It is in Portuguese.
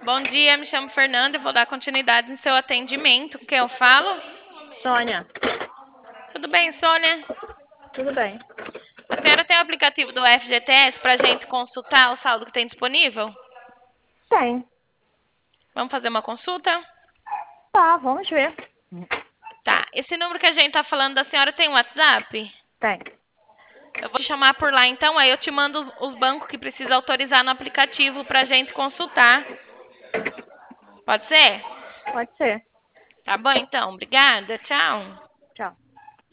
Bom dia, me chamo Fernanda e vou dar continuidade no seu atendimento. Com quem eu falo? Sônia, Tudo bem, Sônia? tudo bem? A senhora tem o aplicativo do FGTS para a gente consultar o saldo que tem disponível? Tem. Vamos fazer uma consulta? Tá, vamos ver. Tá. Esse número que a gente tá falando da senhora tem WhatsApp? Tem. Eu vou te chamar por lá então, aí eu te mando os bancos que precisa autorizar no aplicativo para a gente consultar. Pode ser? Pode ser. Tá bom então, obrigada, tchau.